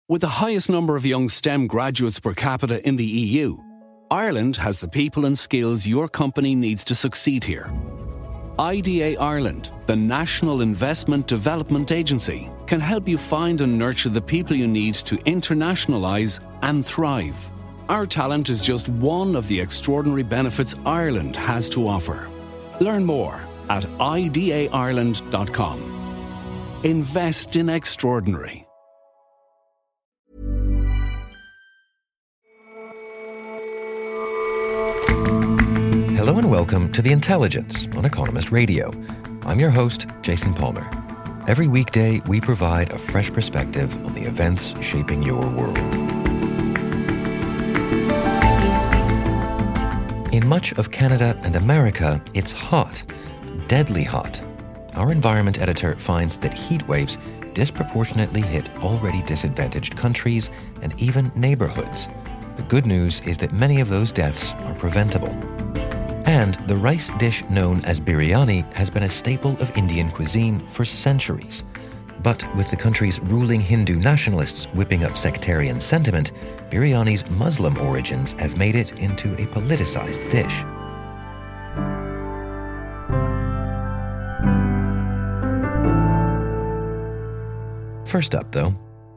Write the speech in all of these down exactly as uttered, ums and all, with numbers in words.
With the highest number of young STEM graduates per capita in the E U, Ireland has the people and skills your company needs to succeed here. I D A Ireland, the National Investment Development Agency, can help you find and nurture the people you need to internationalise and thrive. Our talent is just one of the extraordinary benefits Ireland has to offer. Learn more at I D A Ireland dot com. Invest in extraordinary. Hello and welcome to The Intelligence on Economist Radio. I'm your host, Jason Palmer. Every weekday, we provide a fresh perspective on the events shaping your world. In much of Canada and America, it's hot, deadly hot. Our environment editor finds that heat waves disproportionately hit already disadvantaged countries and even neighborhoods. The good news is that many of those deaths are preventable. And the rice dish known as biryani has been a staple of Indian cuisine for centuries. But with the country's ruling Hindu nationalists whipping up sectarian sentiment, biryani's Muslim origins have made it into a politicized dish. First up, though.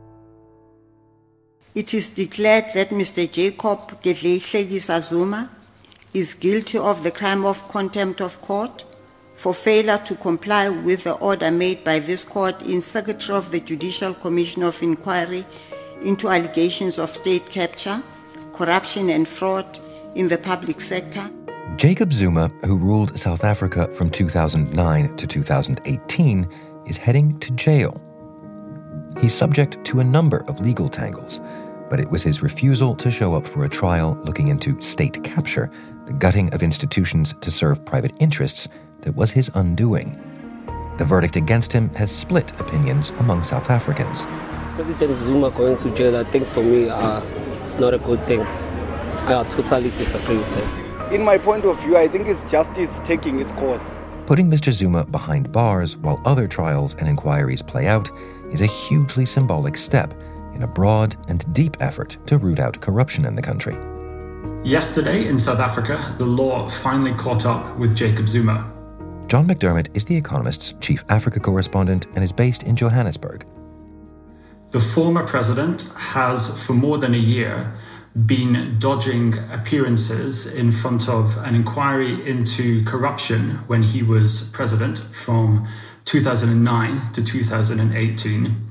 It is declared that Mister Jacob Gedleyihlekisa Zuma is guilty of the crime of contempt of court for failure to comply with the order made by this court in Secretary of the Judicial Commission of Inquiry into allegations of state capture, corruption and fraud in the public sector. Jacob Zuma, who ruled South Africa from two thousand nine to two thousand eighteen, is heading to jail. He's subject to a number of legal tangles, but it was his refusal to show up for a trial looking into state capture, the gutting of institutions to serve private interests, that was his undoing. The verdict against him has split opinions among South Africans. President Zuma going to jail, I think for me, uh, it's not a good thing. I totally disagree with that. In my point of view, I think it's justice taking its course. Putting Mister Zuma behind bars while other trials and inquiries play out is a hugely symbolic step in a broad and deep effort to root out corruption in the country. Yesterday in South Africa, the law finally caught up with Jacob Zuma. John McDermott is The Economist's chief Africa correspondent and is based in Johannesburg. The former president has, for more than a year, been dodging appearances in front of an inquiry into corruption when he was president from two thousand nine to two thousand eighteen.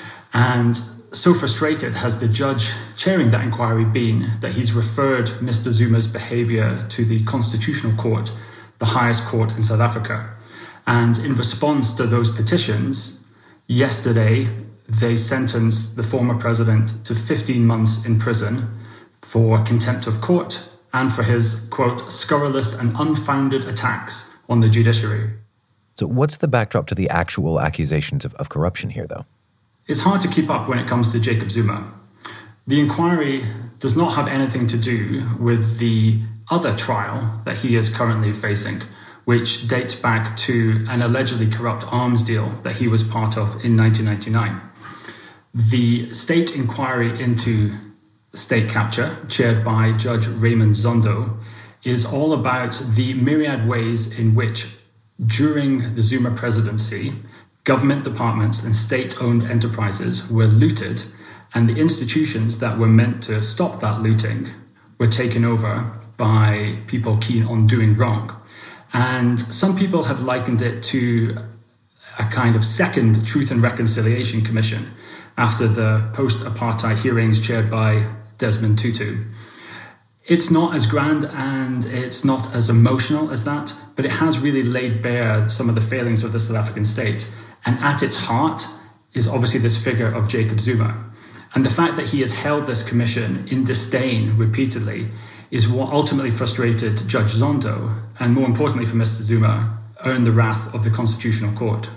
And so frustrated has the judge chairing that inquiry been that he's referred Mister Zuma's behaviour to the Constitutional Court, the highest court in South Africa. And in response to those petitions, yesterday they sentenced the former president to fifteen months in prison for contempt of court and for his, quote, scurrilous and unfounded attacks on the judiciary. So what's the backdrop to the actual accusations of, of corruption here, though? It's hard to keep up when it comes to Jacob Zuma. The inquiry does not have anything to do with the other trial that he is currently facing, which dates back to an allegedly corrupt arms deal that he was part of in nineteen ninety-nine. The state inquiry into state capture, chaired by Judge Raymond Zondo, is all about the myriad ways in which, during the Zuma presidency, government departments and state-owned enterprises were looted, and the institutions that were meant to stop that looting were taken over by people keen on doing wrong. And some people have likened it to a kind of second Truth and Reconciliation Commission after the post-apartheid hearings chaired by Desmond Tutu. It's not as grand and it's not as emotional as that, but it has really laid bare some of the failings of the South African state. And at its heart is obviously this figure of Jacob Zuma. And the fact that he has held this commission in disdain repeatedly is what ultimately frustrated Judge Zondo, and more importantly for Mister Zuma, earned the wrath of the Constitutional Court.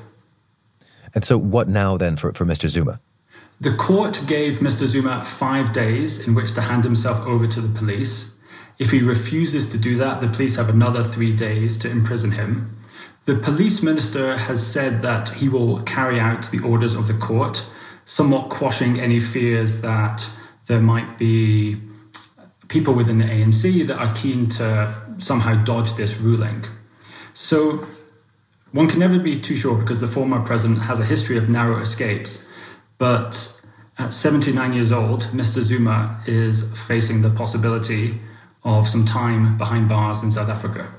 And so what now then for, for Mister Zuma? The court gave Mister Zuma five days in which to hand himself over to the police. If he refuses to do that, the police have another three days to imprison him. The police minister has said that he will carry out the orders of the court. somewhat quashing any fears that there might be people within the A N C that are keen to somehow dodge this ruling. So one can never be too sure because the former president has a history of narrow escapes. But at seventy-nine years old, Mister Zuma is facing the possibility of some time behind bars in South Africa.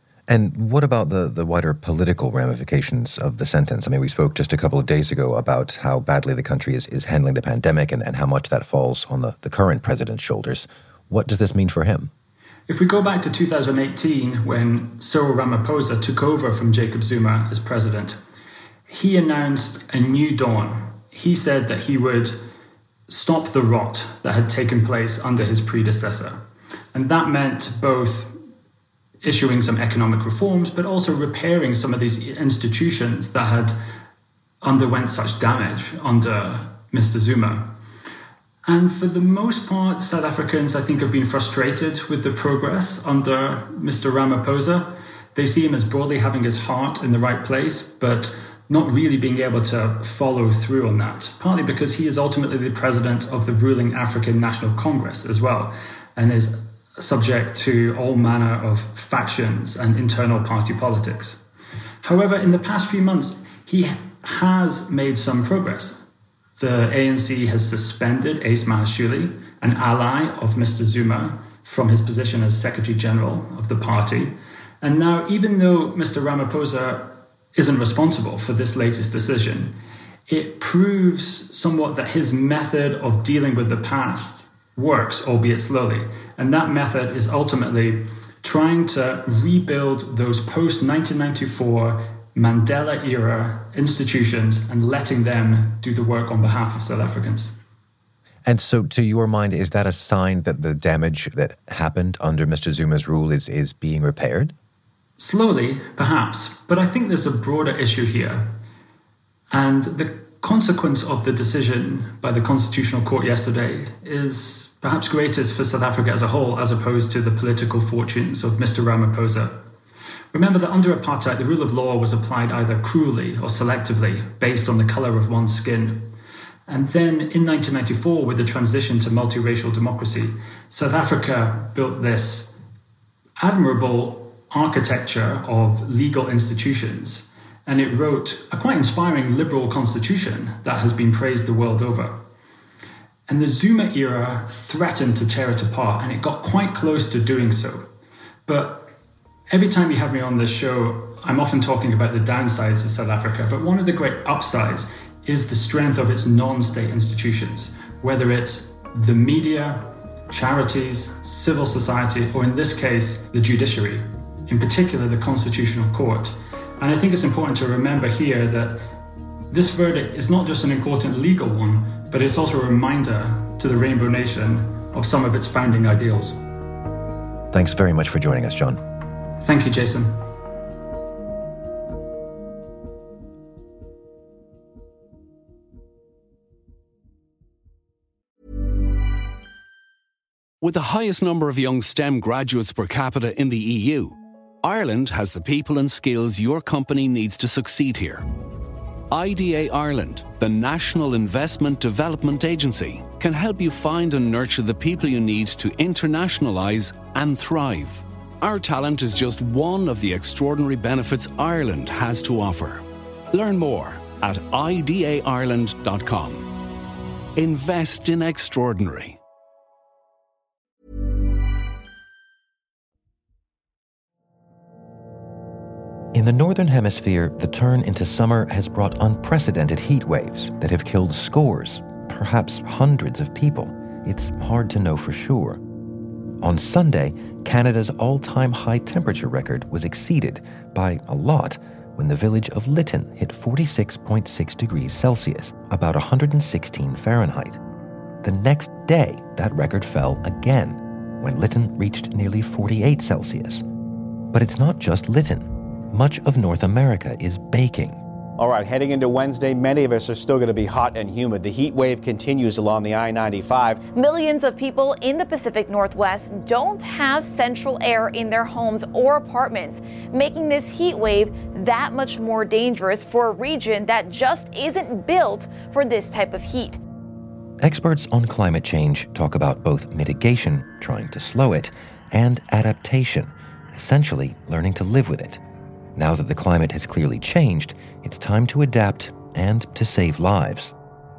And what about the, the wider political ramifications of the sentence? I mean, we spoke just a couple of days ago about how badly the country is, is handling the pandemic and, and how much that falls on the, the current president's shoulders. What does this mean for him? If we go back to two thousand eighteen, when Cyril Ramaphosa took over from Jacob Zuma as president, he announced a new dawn. He said that he would stop the rot that had taken place under his predecessor. And that meant both issuing some economic reforms, but also repairing some of these institutions that had underwent such damage under Mister Zuma. And for the most part, South Africans, I think, have been frustrated with the progress under Mister Ramaphosa. They see him as broadly having his heart in the right place, but not really being able to follow through on that, partly because he is ultimately the president of the ruling African National Congress as well, and is subject to all manner of factions and internal party politics. However, in the past few months, he has made some progress. The A N C has suspended Ace Mahashule, an ally of Mister Zuma, from his position as Secretary General of the party. And now, even though Mister Ramaphosa isn't responsible for this latest decision, it proves somewhat that his method of dealing with the past works, albeit slowly. And that method is ultimately trying to rebuild those post-nineteen ninety-four Mandela-era institutions and letting them do the work on behalf of South Africans. And so, to your mind, is that a sign that the damage that happened under Mister Zuma's rule is, is being repaired? Slowly, perhaps. But I think there's a broader issue here. And the consequence of the decision by the Constitutional Court yesterday is perhaps greatest for South Africa as a whole, as opposed to the political fortunes of Mister Ramaphosa. Remember that under apartheid, the rule of law was applied either cruelly or selectively based on the colour of one's skin. And then in nineteen ninety-four, with the transition to multiracial democracy, South Africa built this admirable architecture of legal institutions, and it wrote a quite inspiring liberal constitution that has been praised the world over. And the Zuma era threatened to tear it apart, and it got quite close to doing so. But every time you have me on this show, I'm often talking about the downsides of South Africa, but one of the great upsides is the strength of its non-state institutions, whether it's the media, charities, civil society, or in this case, the judiciary, in particular the Constitutional Court. And I think it's important to remember here that this verdict is not just an important legal one, but it's also a reminder to the Rainbow Nation of some of its founding ideals. Thanks very much for joining us, John. Thank you, Jason. With the highest number of young STEM graduates per capita in the E U, Ireland has the people and skills your company needs to succeed here. I D A Ireland, the National Investment Development Agency, can help you find and nurture the people you need to internationalise and thrive. Our talent is just one of the extraordinary benefits Ireland has to offer. Learn more at I D A Ireland dot com. Invest in extraordinary. In the Northern Hemisphere, the turn into summer has brought unprecedented heat waves that have killed scores, perhaps hundreds of people. It's hard to know for sure. On Sunday, Canada's all-time high temperature record was exceeded by a lot when the village of Lytton hit forty-six point six degrees Celsius, about one hundred sixteen Fahrenheit. The next day, that record fell again when Lytton reached nearly forty-eight Celsius. But it's not just Lytton. Much of North America is baking. All right, heading into Wednesday, many of us are still going to be hot and humid. The heat wave continues along the I ninety-five. Millions of people in the Pacific Northwest don't have central air in their homes or apartments, making this heat wave that much more dangerous for a region that just isn't built for this type of heat. Experts on climate change talk about both mitigation, trying to slow it, and adaptation, essentially learning to live with it. Now that the climate has clearly changed, it's time to adapt and to save lives.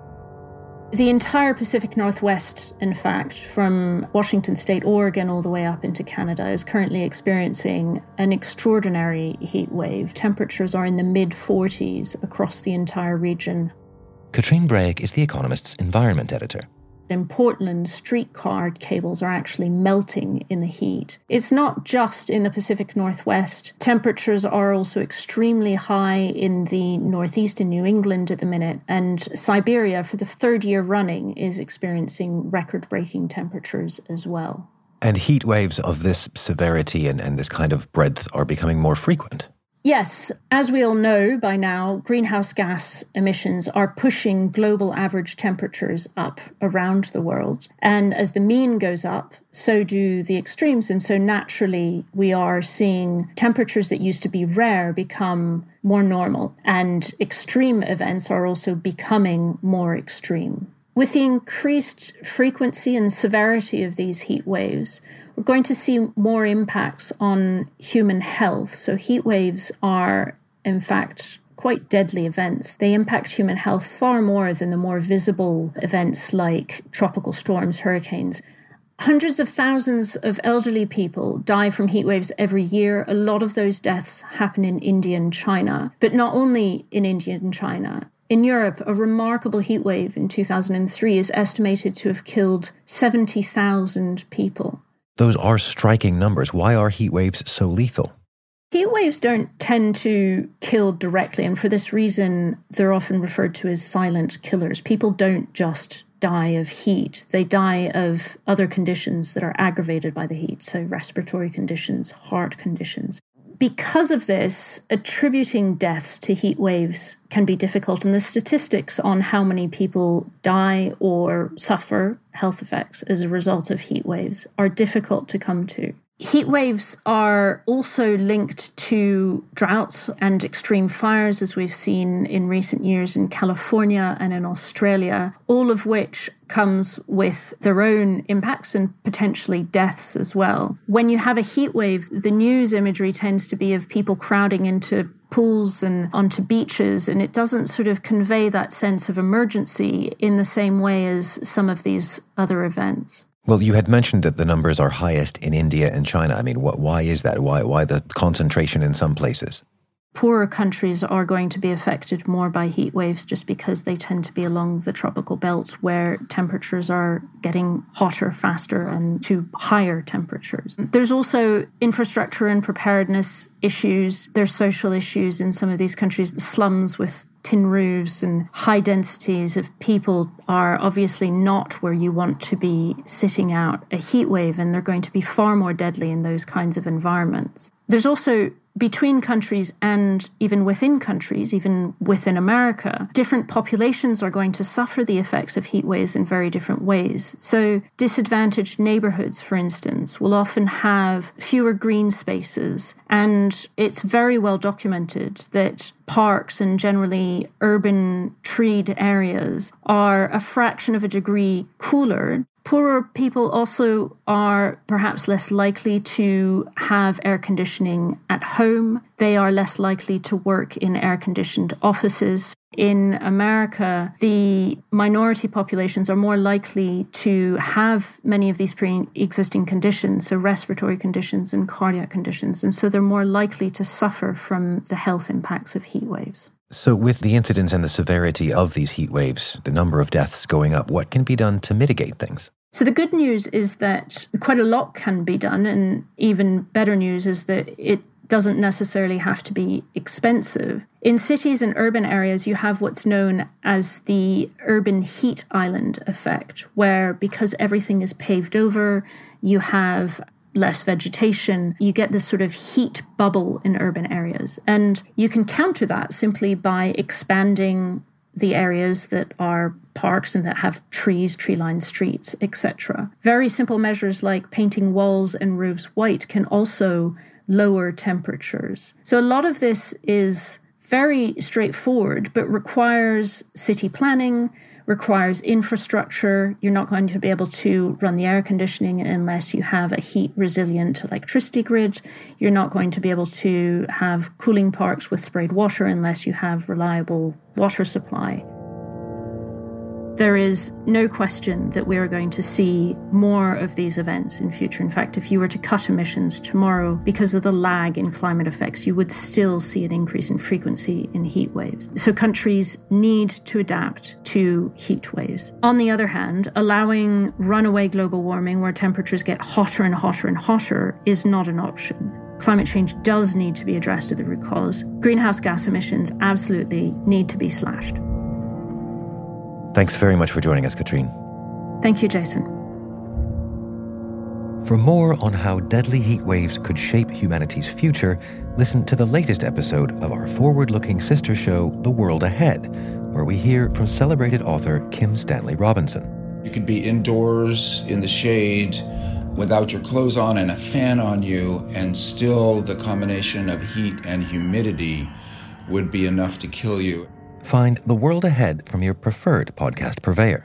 The entire Pacific Northwest, in fact, from Washington State, Oregon, all the way up into Canada, is currently experiencing an extraordinary heat wave. Temperatures are in the mid forties across the entire region. Katrine Bragg is The Economist's environment editor. In Portland, streetcar cables are actually melting in the heat. It's not just in the Pacific Northwest. Temperatures are also extremely high in the Northeast, in New England at the minute. And Siberia, for the third year running, is experiencing record-breaking temperatures as well. And heat waves of this severity and, and this kind of breadth are becoming more frequent. Yes, as we all know by now, greenhouse gas emissions are pushing global average temperatures up around the world. And as the mean goes up, so do the extremes. And so naturally, we are seeing temperatures that used to be rare become more normal. And extreme events are also becoming more extreme. With the increased frequency and severity of these heat waves, we're going to see more impacts on human health. So heat waves are, in fact, quite deadly events. They impact human health far more than the more visible events like tropical storms, hurricanes. Hundreds of thousands of elderly people die from heat waves every year. A lot of those deaths happen in India and China, but not only in India and China. In Europe, a remarkable heat wave in two thousand three is estimated to have killed seventy thousand people. Those are striking numbers. Why are heat waves so lethal? Heat waves don't tend to kill directly, and for this reason, they're often referred to as silent killers. People don't just die of heat. They die of other conditions that are aggravated by the heat, so respiratory conditions, heart conditions. Because of this, attributing deaths to heat waves can be difficult, and the statistics on how many people die or suffer health effects as a result of heat waves are difficult to come to. Heat waves are also linked to droughts and extreme fires, as we've seen in recent years in California and in Australia, all of which comes with their own impacts and potentially deaths as well. When you have a heat wave, the news imagery tends to be of people crowding into pools and onto beaches, and it doesn't sort of convey that sense of emergency in the same way as some of these other events. Well, you had mentioned that the numbers are highest in India and China. I mean, what, why is that? Why, why the concentration in some places? Poorer countries are going to be affected more by heat waves just because they tend to be along the tropical belt where temperatures are getting hotter faster and to higher temperatures. There's also infrastructure and preparedness issues. There's social issues in some of these countries. The slums with tin roofs and high densities of people are obviously not where you want to be sitting out a heat wave, and they're going to be far more deadly in those kinds of environments. There's also, between countries and even within countries, even within America, different populations are going to suffer the effects of heat waves in very different ways. So disadvantaged neighborhoods, for instance, will often have fewer green spaces. And it's very well documented that parks and generally urban treed areas are a fraction of a degree cooler. Poorer people also are perhaps less likely to have air conditioning at home. They are less likely to work in air-conditioned offices. In America, the minority populations are more likely to have many of these pre-existing conditions, so respiratory conditions and cardiac conditions, and so they're more likely to suffer from the health impacts of heat waves. So with the incidence and the severity of these heat waves, the number of deaths going up, what can be done to mitigate things? So the good news is that quite a lot can be done, and even better news is that it doesn't necessarily have to be expensive. In cities and urban areas, you have what's known as the urban heat island effect, where because everything is paved over, you have less vegetation, you get this sort of heat bubble in urban areas. And you can counter that simply by expanding the areas that are parks and that have trees, tree-lined streets, et cetera. Very simple measures like painting walls and roofs white can also lower temperatures. So a lot of this is very straightforward, but requires city planning, requires infrastructure. You're not going to be able to run the air conditioning unless you have a heat-resilient electricity grid. You're not going to be able to have cooling parks with sprayed water unless you have reliable water supply. There is no question that we are going to see more of these events in future. In fact, if you were to cut emissions tomorrow, because of the lag in climate effects, you would still see an increase in frequency in heat waves. So countries need to adapt to heat waves. On the other hand, allowing runaway global warming where temperatures get hotter and hotter and hotter is not an option. Climate change does need to be addressed at the root cause. Greenhouse gas emissions absolutely need to be slashed. Thanks very much for joining us, Katrine. Thank you, Jason. For more on how deadly heat waves could shape humanity's future, listen to the latest episode of our forward-looking sister show, The World Ahead, where we hear from celebrated author Kim Stanley Robinson. You could be indoors in the shade without your clothes on and a fan on you, and still the combination of heat and humidity would be enough to kill you. Find The World Ahead from your preferred podcast purveyor.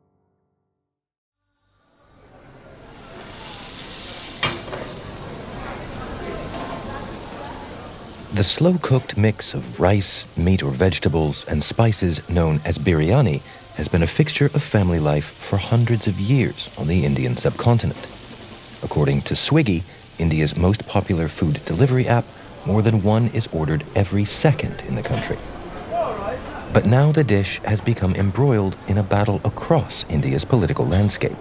The slow-cooked mix of rice, meat or vegetables, and spices known as biryani has been a fixture of family life for hundreds of years on the Indian subcontinent. According to Swiggy, India's most popular food delivery app, more than one is ordered every second in the country. But now the dish has become embroiled in a battle across India's political landscape.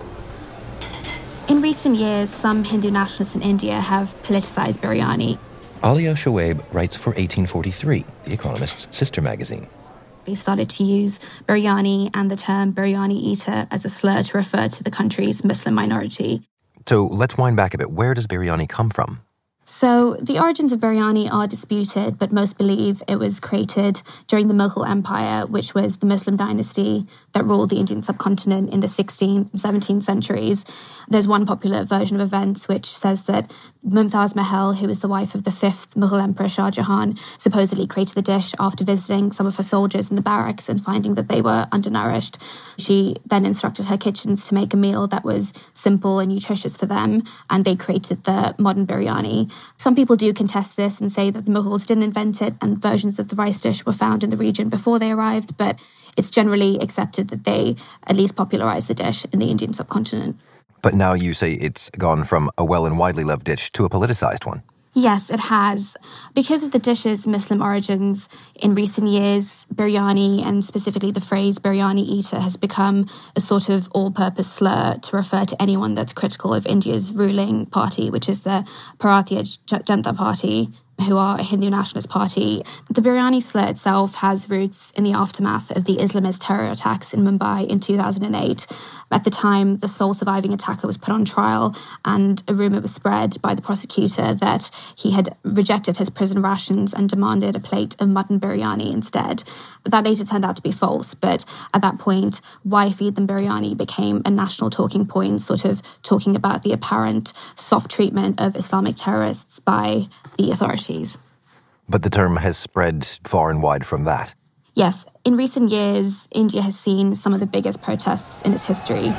In recent years, some Hindu nationalists in India have politicized biryani. Alia Shoaib writes for eighteen forty-three, The Economist's sister magazine. They started to use biryani and the term biryani eater as a slur to refer to the country's Muslim minority. So let's wind back a bit. Where does biryani come from? So the origins of biryani are disputed, but most believe it was created during the Mughal Empire, which was the Muslim dynasty that ruled the Indian subcontinent in the sixteenth and seventeenth centuries. There's one popular version of events which says that Mumtaz Mahal, who was the wife of the fifth Mughal Emperor Shah Jahan, supposedly created the dish after visiting some of her soldiers in the barracks and finding that they were undernourished. She then instructed her kitchens to make a meal that was simple and nutritious for them, and they created the modern biryani. Some people do contest this and say that the Mughals didn't invent it and versions of the rice dish were found in the region before they arrived, but it's generally accepted that they at least popularized the dish in the Indian subcontinent. But now you say it's gone from a well and widely loved dish to a politicized one. Yes, it has. Because of the dish's Muslim origins, in recent years, biryani, and specifically the phrase biryani eater, has become a sort of all-purpose slur to refer to anyone that's critical of India's ruling party, which is the Bharatiya Janata Party, who are a Hindu nationalist party. The biryani slur itself has roots in the aftermath of the Islamist terror attacks in Mumbai in two thousand eight. At the time, the sole surviving attacker was put on trial, and a rumour was spread by the prosecutor that he had rejected his prison rations and demanded a plate of mutton biryani instead. That later turned out to be false, but at that point, why feed them biryani became a national talking point, sort of talking about the apparent soft treatment of Islamic terrorists by the authorities. But the term has spread far and wide from that. Yes, in recent years, India has seen some of the biggest protests in its history.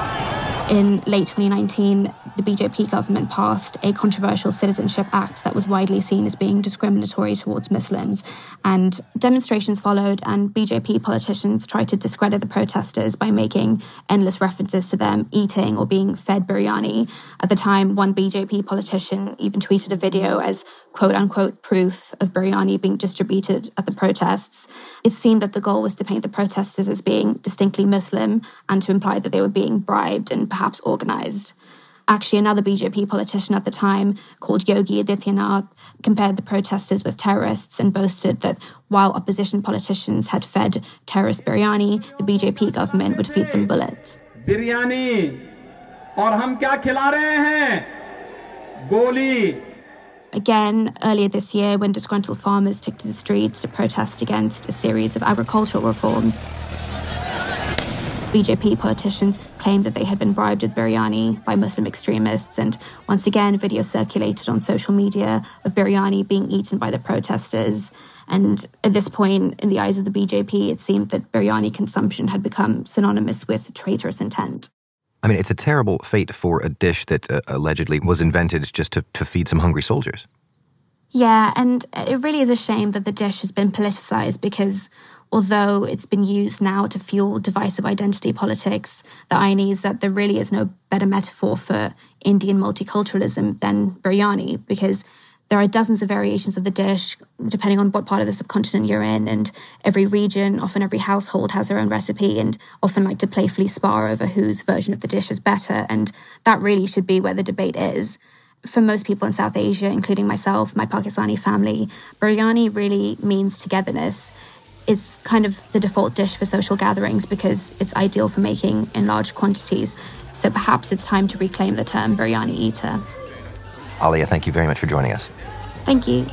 In late twenty nineteen, the B J P government passed a controversial Citizenship Act that was widely seen as being discriminatory towards Muslims. And demonstrations followed, and B J P politicians tried to discredit the protesters by making endless references to them eating or being fed biryani. At the time, one B J P politician even tweeted a video as quote-unquote proof of biryani being distributed at the protests. It seemed that the goal was to paint the protesters as being distinctly Muslim and to imply that they were being bribed and perhaps organized. Actually, another B J P politician at the time, called Yogi Adityanath, compared the protesters with terrorists and boasted that while opposition politicians had fed terrorist biryani, the B J P government would feed them bullets. Biryani, aur hum kya khila rahe hain? Goli! Again, earlier this year, when disgruntled farmers took to the streets to protest against a series of agricultural reforms, B J P politicians claimed that they had been bribed with biryani by Muslim extremists, and once again, video circulated on social media of biryani being eaten by the protesters. And at this point, in the eyes of the B J P, it seemed that biryani consumption had become synonymous with traitorous intent. I mean, it's a terrible fate for a dish that uh, allegedly was invented just to, to feed some hungry soldiers. Yeah, and it really is a shame that the dish has been politicized, because although it's been used now to fuel divisive identity politics, the irony is that there really is no better metaphor for Indian multiculturalism than biryani, because there are dozens of variations of the dish, depending on what part of the subcontinent you're in, and every region, often every household, has their own recipe and often like to playfully spar over whose version of the dish is better, and that really should be where the debate is. For most people in South Asia, including myself, my Pakistani family, biryani really means togetherness. It's kind of the default dish for social gatherings because it's ideal for making in large quantities. So perhaps it's time to reclaim the term biryani eater. Alia, thank you very much for joining us. Thank you.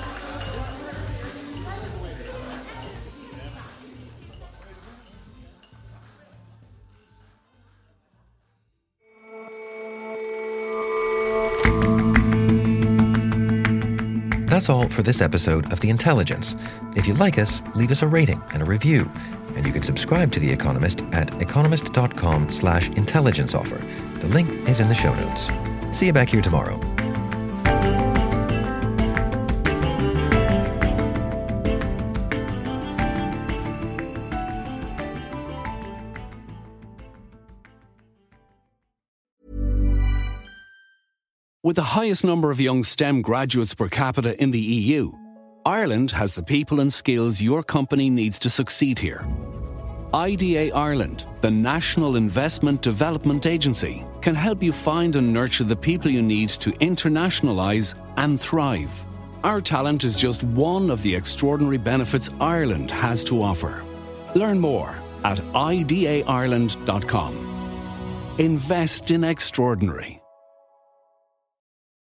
That's all for this episode of The Intelligence. If you like us, leave us a rating and a review. And you can subscribe to The Economist at economist.com slash intelligence offer. The link is in the show notes. See you back here tomorrow. With the highest number of young STEM graduates per capita in the E U, Ireland has the people and skills your company needs to succeed here. I D A Ireland, the National Investment Development Agency, can help you find and nurture the people you need to internationalise and thrive. Our talent is just one of the extraordinary benefits Ireland has to offer. Learn more at I D A Ireland dot com. Invest in extraordinary.